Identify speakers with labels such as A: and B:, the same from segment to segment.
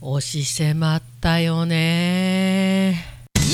A: 押し迫ったよね。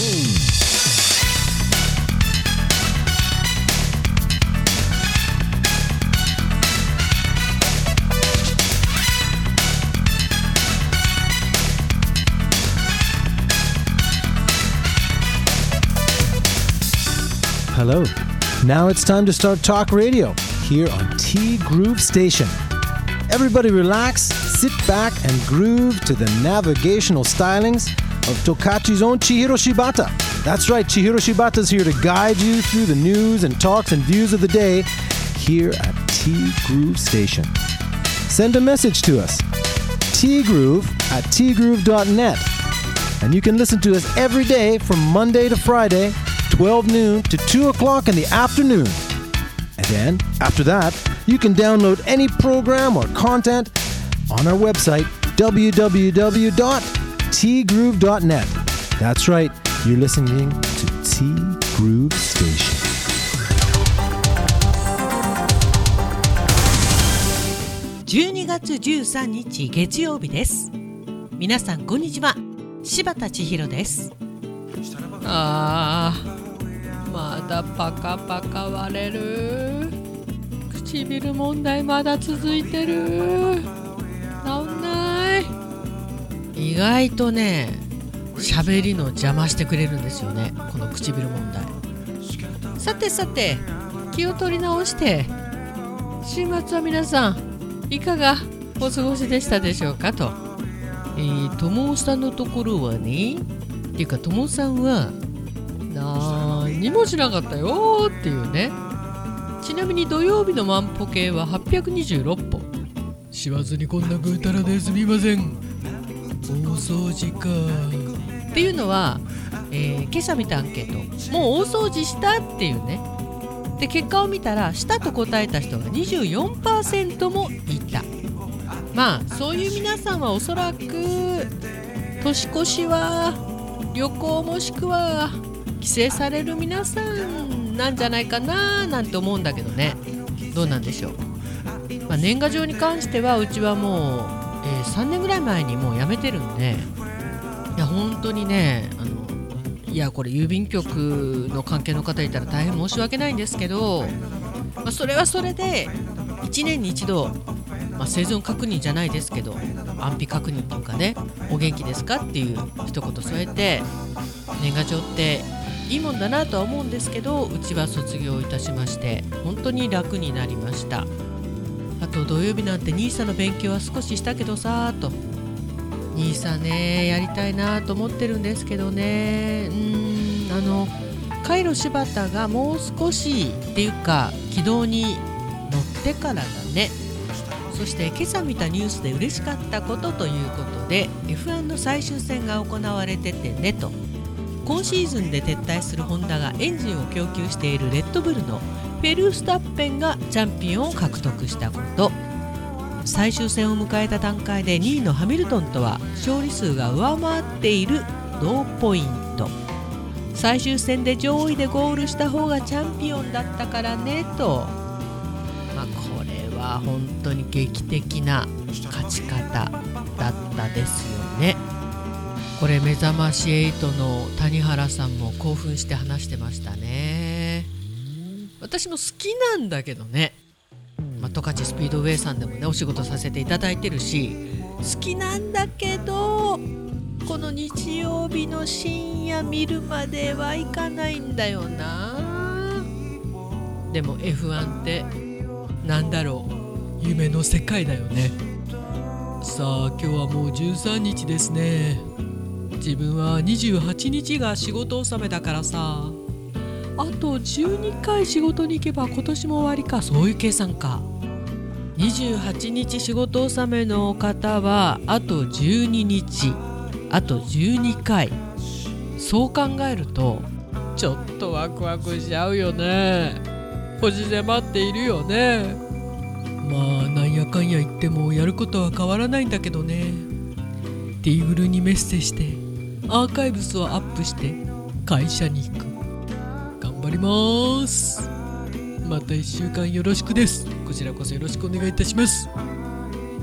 B: Hello. Now it's time to start talk radio here on T Groove Station. Everybody relax, sit back and groove to the navigational stylings of Tokachi's own Chihiro Shibata. That's right, Chihiro Shibata's here to guide you through the news and talks and views of the day here at T Groove Station. Send a message to us, tgroove@tgroove.net. And you can listen to us every day from Monday to Friday, 12 noon to 2 o'clock in the afternoon. And then, after that, you can download any program or content on our website, www.tgroove.net. That's right, you're listening to T Groove Station.
A: 12月13日月曜日です。皆さんこんにちは。柴田千尋です。まだパカパカ割れる。唇問題まだ続いてる。治んない。意外とね、喋りの邪魔してくれるんですよね、この唇問題。さてさて、気を取り直して週末は皆さんいかがお過ごしでしたでしょうかと。ともさんのところはね、っていうかともさんは何もしなかったよっていうね。ちなみに土曜日の万歩計は826歩。しわずにこんなぐうたらですみません。大掃除かっていうのは、今朝見たアンケート、もう大掃除したっていうね。で結果を見たらしたと答えた人が 24% もいた。まあそういう皆さんはおそらく年越しは旅行もしくは帰省される皆さんなんじゃないかななんて思うんだけどね。どうなんでしょう。年賀状に関してはうちはもう、3年ぐらい前にもうやめてるんで、いや本当にね、いやこれ郵便局の関係の方いたら大変申し訳ないんですけど、それはそれで1年に一度、生存確認じゃないですけど安否確認というかね、お元気ですかっていう一言添えて、年賀状っていいもんだなとは思うんですけど、うちは卒業いたしまして本当に楽になりました。あと土曜日なんて NISA の勉強は少ししたけどさと、 NISA ねやりたいなと思ってるんですけどね。カイロ柴田がもう少しっていうか軌道に乗ってからだね。そして今朝見たニュースで嬉しかったことということで F1 の最終戦が行われててねと。今シーズンで撤退するホンダがエンジンを供給しているレッドブルのフェルスタッペンがチャンピオンを獲得したこと。最終戦を迎えた段階で2位のハミルトンとは勝利数が上回っている同ポイント。最終戦で上位でゴールした方がチャンピオンだったからねと。これは本当に劇的な勝ち方だったですよね。これ目覚まし8の谷原さんも興奮して話してましたね。私も好きなんだけどね、十勝スピードウェイさんでもねお仕事させていただいてるし好きなんだけど、この日曜日の深夜見るまではいかないんだよな。でも F1 ってなんだろう、夢の世界だよね。さあ今日はもう13日ですね。自分は28日が仕事納めだからさ、あと12回仕事に行けば今年も終わりか。そういう計算か。28日仕事納めの方はあと12日、あと12回。そう考えるとちょっとワクワクしちゃうよね。押し迫っているよね。なんやかんや言ってもやることは変わらないんだけどね。ティーグルにメッセしてアーカイブスをアップして会社に行く。頑張ります。また1週間よろしくです。こちらこそよろしくお願いいたします。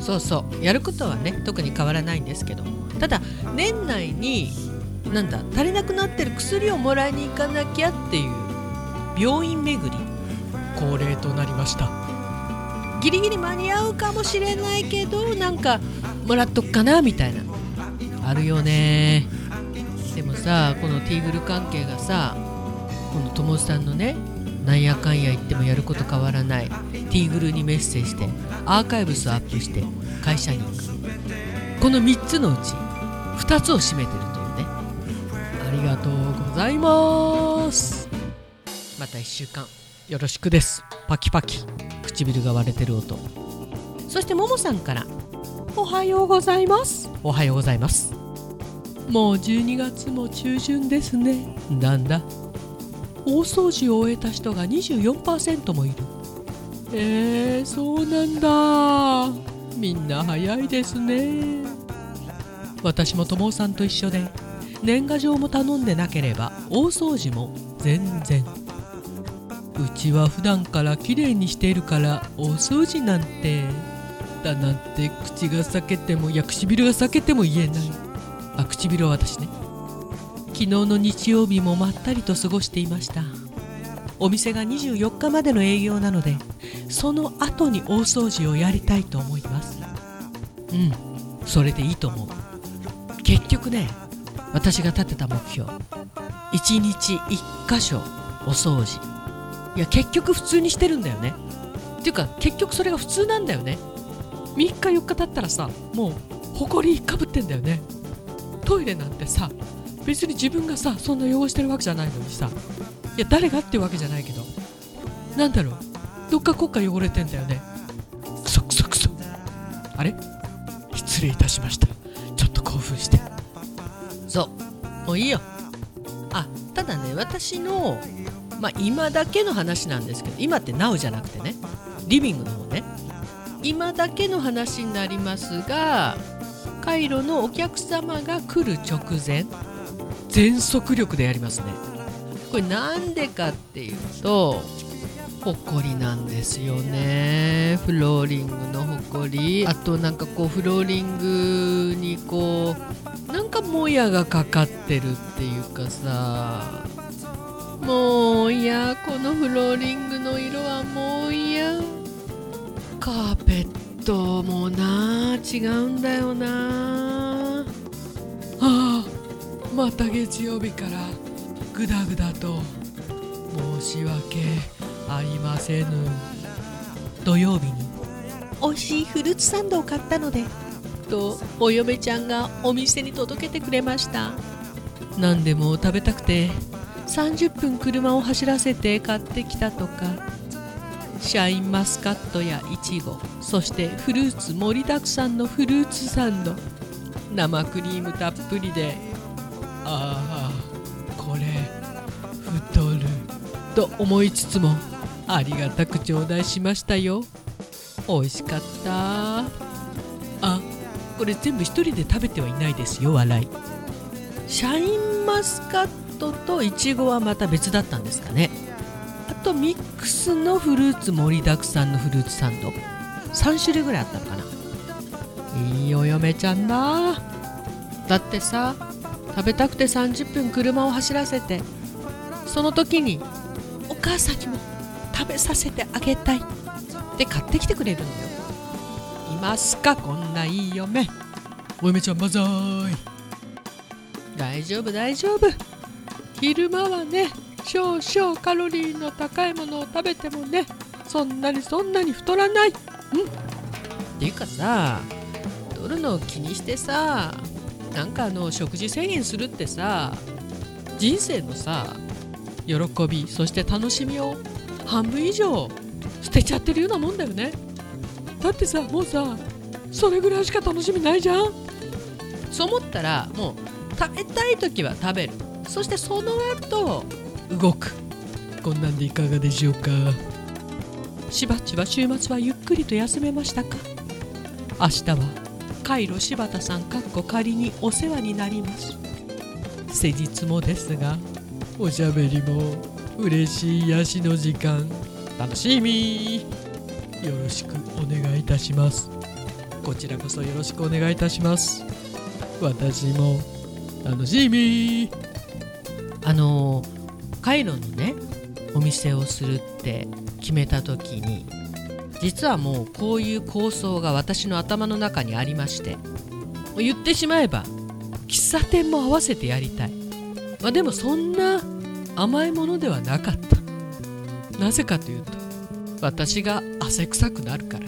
A: そうそう、やることはね特に変わらないんですけど、ただ年内に足りなくなってる薬をもらいに行かなきゃっていう病院巡り恒例となりました。ギリギリ間に合うかもしれないけどもらっとくかなみたいなあるよね。でもさ、このティーグル関係がさ、この友さんのね、なんやかんや言ってもやること変わらない、ティーグルにメッセージしてアーカイブスをアップして会社に行く、この3つのうち2つを占めてるというね。ありがとうございます。また1週間よろしくです。パキパキ唇が割れてる音。そしてももさんから、おはようございます。おはようございます。もう12月も中旬ですね。なんだ、大掃除を終えた人が 24% もいる。そうなんだ。みんな早いですね。私も友さんと一緒で、年賀状も頼んでなければ大掃除も全然。うちは普段から綺麗にしているから大掃除なんてだなんて口が裂けても、唇が裂けても言えない。唇は私ね。昨日の日曜日もまったりと過ごしていました。お店が24日までの営業なので、その後に大掃除をやりたいと思います。それでいいと思う。結局ね、私が立てた目標、1日1箇所お掃除、結局普通にしてるんだよね。っていうか結局それが普通なんだよね。3日4日経ったらさ、もうほこりかぶってんだよね。トイレなんてさ、別に自分がさそんな汚してるわけじゃないのにさ、誰がっていうわけじゃないけど、どっかこっか汚れてんだよね。クソクソクソ。あれ、失礼いたしました。ちょっと興奮して。そう、もういいよ。ただね、私の今だけの話なんですけど、今って Now じゃなくてね、リビングの方ね、今だけの話になりますが、カイロのお客様が来る直前、全速力でやりますね。これなんでかっていうと、ほこりなんですよね。フローリングのほこり、あとフローリングにもやがかかってるっていうかさ、もう嫌。このフローリングの色はもう嫌。カーペットも違うんだよな。また月曜日からグダグダと申し訳ありませぬ。土曜日に美味しいフルーツサンドを買ったのでとお嫁ちゃんがお店に届けてくれました。何でも食べたくて30分車を走らせて買ってきたとか、シャインマスカットやイチゴ、そしてフルーツ盛りだくさんのフルーツサンド、生クリームたっぷりで、これ太ると思いつつもありがたく頂戴しましたよ。美味しかった。これ全部一人で食べてはいないですよ、笑い。シャインマスカットとイチゴはまた別だったんですかね。あとミックスのフルーツ盛りだくさんのフルーツサンド、3種類ぐらいあったのかな。いいお嫁ちゃんだ。だってさ、食べたくて30分車を走らせて、その時にお母さんにも食べさせてあげたいって買ってきてくれるんだよ。いますか、こんないい嫁。お嫁ちゃんバザーイ。大丈夫大丈夫。昼間はね、少々カロリーの高いものを食べてもね、そんなに太らない。っていうかさ、太るのを気にしてさ、食事制限するってさ、人生のさ、喜び、そして楽しみを半分以上捨てちゃってるようなもんだよね。だってさ、もうさ、それぐらいしか楽しみないじゃん。そう思ったら、もう食べたい時は食べる、そしてその後動く。こんなんでいかがでしょうか。しばっちは週末はゆっくりと休めましたか。明日はカイロ柴田さん仮にお世話になります。施術もですが、おしゃべりも嬉しい癒しの時間、楽しみ。よろしくお願いいたします。 こちらこそよろしくお願いいたします。私も楽しみ。カイロのねお店をするって決めた時に、実はもうこういう構想が私の頭の中にありまして、言ってしまえば喫茶店も合わせてやりたい。でもそんな甘いものではなかった。なぜかというと、私が汗臭くなるから。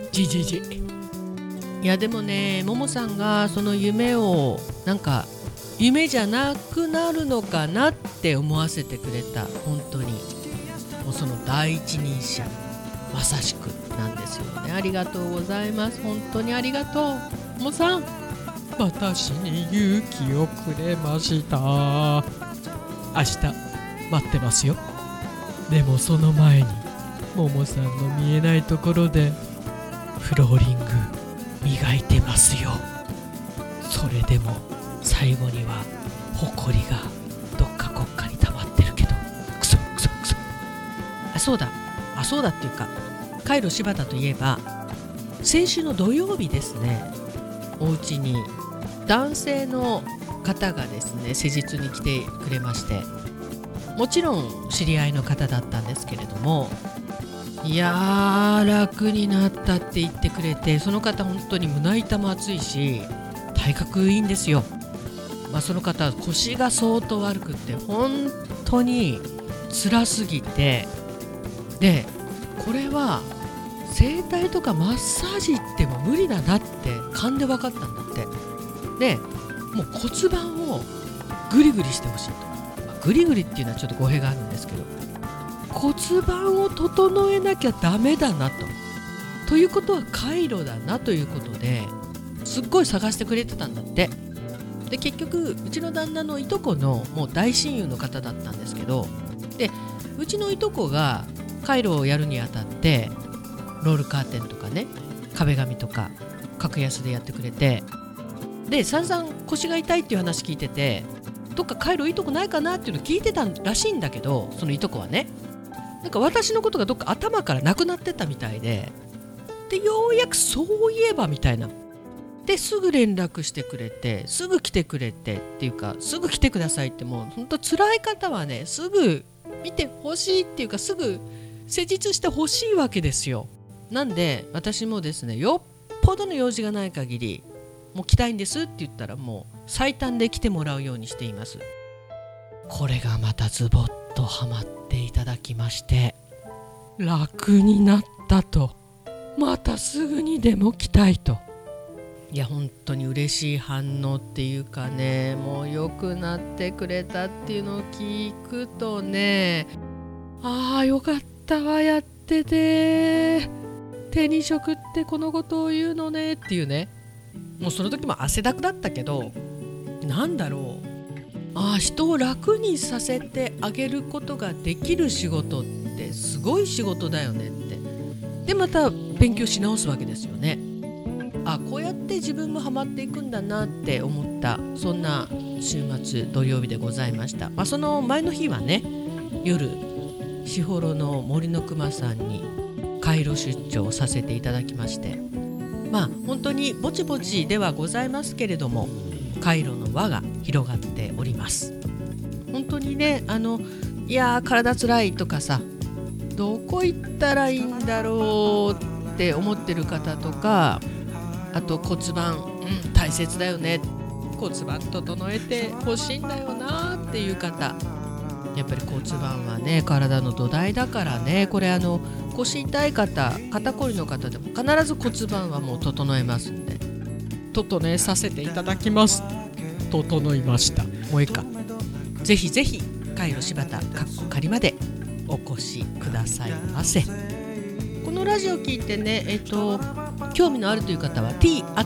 A: いやでもね、ももさんがその夢をなんか夢じゃなくなるのかなって思わせてくれた。本当にもうその第一人者まさしくなんですよね。ありがとうございます。本当にありがとう。ももさん、私に勇気をくれました。明日待ってますよ。でもその前にももさんの見えないところでフローリング磨いてますよ。それでも最後にはホコリがどっかこっかに溜まってるけど、クソ。そうだっていうか、カイロ柴田といえば先週の土曜日ですね、お家に男性の方がですね施術に来てくれまして、もちろん知り合いの方だったんですけれども、いやー楽になったって言ってくれて、その方本当に胸板も厚いし体格いいんですよ。その方は腰が相当悪くって本当に辛すぎて、でこれは整体とかマッサージっても無理だなって勘で分かったんだって。でもう骨盤をグリグリしてほしいと。グリグリっていうのはちょっと語弊があるんですけど、骨盤を整えなきゃダメだなということはカイロだなということですっごい探してくれてたんだって。で結局うちの旦那のいとこのもう大親友の方だったんですけど、でうちのいとこがカイロをやるにあたってロールカーテンとかね、壁紙とか格安でやってくれて、で散々腰が痛いっていう話聞いてて、どっかカイロいいとこないかなっていうの聞いてたらしいんだけど、そのいとこはね、なんか私のことがどっか頭からなくなってたみたいで、ようやくそういえばみたいなですぐ連絡してくれて、すぐ来てくれてっていうか、すぐ来てくださいって、もう本当辛い方はねすぐ見てほしいっていうか、すぐ施術してほしいわけですよ。なんで私もですね、よっぽどの用事がない限りもう来たいんですって言ったら、もう最短で来てもらうようにしています。これがまたズボッとハマっていただきまして、楽になったと、またすぐにでも来たいと。いや本当に嬉しい反応っていうかね、もう良くなってくれたっていうのを聞くとね、よかったわ、やってて手に職ってこのことを言うのねっていうね。もうその時も汗だくだったけど、なんだろう、人を楽にさせてあげることができる仕事ってすごい仕事だよねって。でまた勉強し直すわけですよね。こうやって自分もハマっていくんだなって思った、そんな週末土曜日でございました。その前の日はね、夜士幌の森の熊さんにカイロ出張させていただきまして、本当にぼちぼちではございますけれども、カイロの輪が広がっております。本当にね、いや体つらいとかさ、どこ行ったらいいんだろうって思ってる方とか、あと骨盤、大切だよね、骨盤整えてほしいんだよなっていう方、やっぱり骨盤はね体の土台だからね。これ腰痛い方、肩こりの方でも必ず骨盤はもう整えますんで、整えさせていただきます。整いました。もういいか、ぜひぜひカイロ柴田仮までお越しくださいませ。このラジオ聞いてね、興味のあるという方は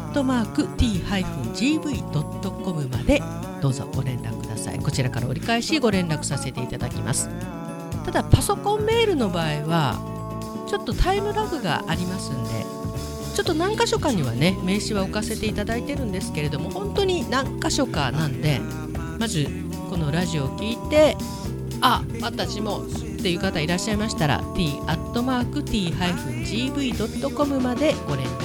A: t@t-gv.com までどうぞご連絡ください。こちらから折り返しご連絡させていただきます。ただパソコンメールの場合はちょっとタイムラグがありますんで、ちょっと何箇所かにはね名刺は置かせていただいてるんですけれども、本当に何箇所かなんで、まずこのラジオを聞いて私もっていう方いらっしゃいましたら t@t-gv.com までご連絡くだ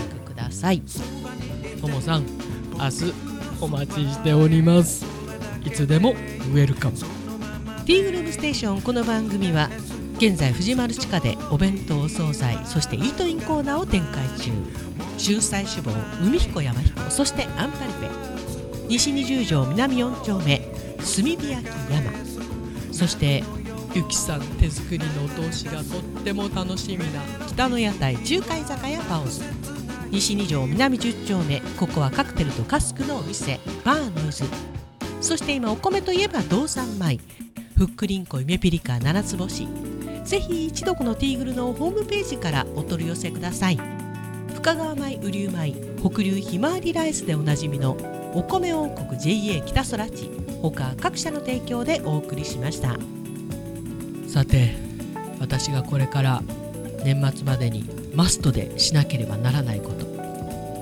A: ださい。ともさん、明日お待ちしております。いつでもウェルカム。ティーグループステーション、この番組は現在藤丸地下でお弁当お惣菜、そしてイートインコーナーを展開中。春菜志望、海彦山彦、そしてアンパリフェ、西20条南4丁目炭火焼山、そしてゆきさん手作りのお通しがとっても楽しみな北の屋台中華居酒屋パオズ、西2条南10丁目、ここはカクテルとカスクのお店バーノーズ、そして今お米といえば道産米、ふっくりんこ夢ピリカ7つ星。ぜひ一度このティーグルのホームページからお取り寄せください。深川米、雨竜米、北流ひまわりライスでおなじみのお米王国 JA 北空地、他各社の提供でお送りしました。さて、私がこれから年末までにマストでしなければならないこと、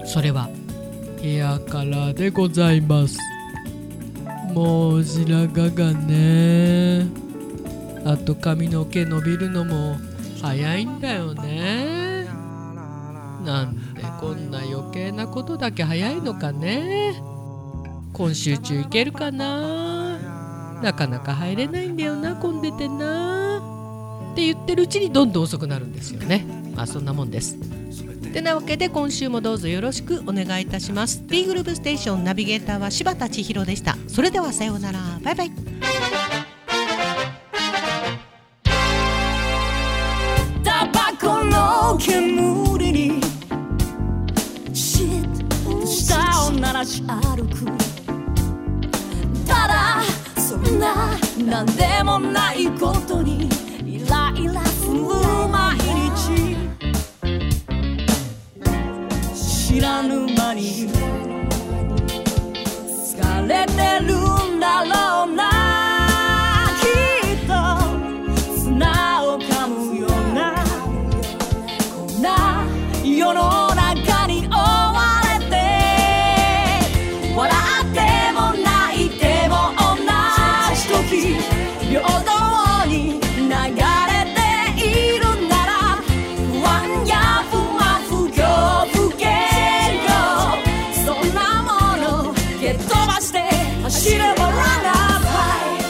A: それはヘアカラーでございます。もう白髪がね、あと髪の毛伸びるのも早いんだよね。なんでこんな余計なことだけ早いのかね。今週中行けるかな。なかなか入れないんだよな、混んでてなって言ってるうちにどんどん遅くなるんですよね。まあそんなもんです。てなわけで今週もどうぞよろしくお願いいたします。 T グループステーション、ナビゲーターは柴田千尋でした。それではさようなら、バイバイ。
C: タバコの煙にシッと舌を鳴らし歩く、ただそんななんでもないことにイライラする毎日、知らぬ間に疲れてるんだろうな。きっと砂を噛むようなこんな世の中に追われて、笑っても泣いても同じ時平等に流れているなら、不安や不満不況不景気、そんなもの蹴っ飛ばして走ればランナーハイ。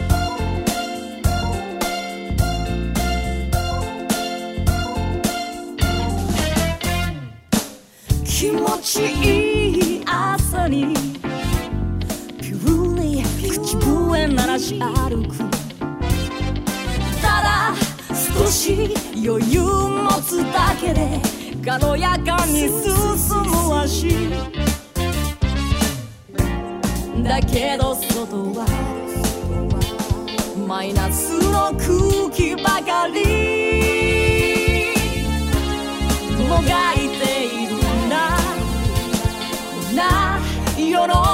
C: 気持ちいい朝にピューに口笛鳴らし歩く、ただ少し余裕持つだけで軽やかに進む足だけど、外はマイナスの空気ばかりもがいているんだ。こんな世の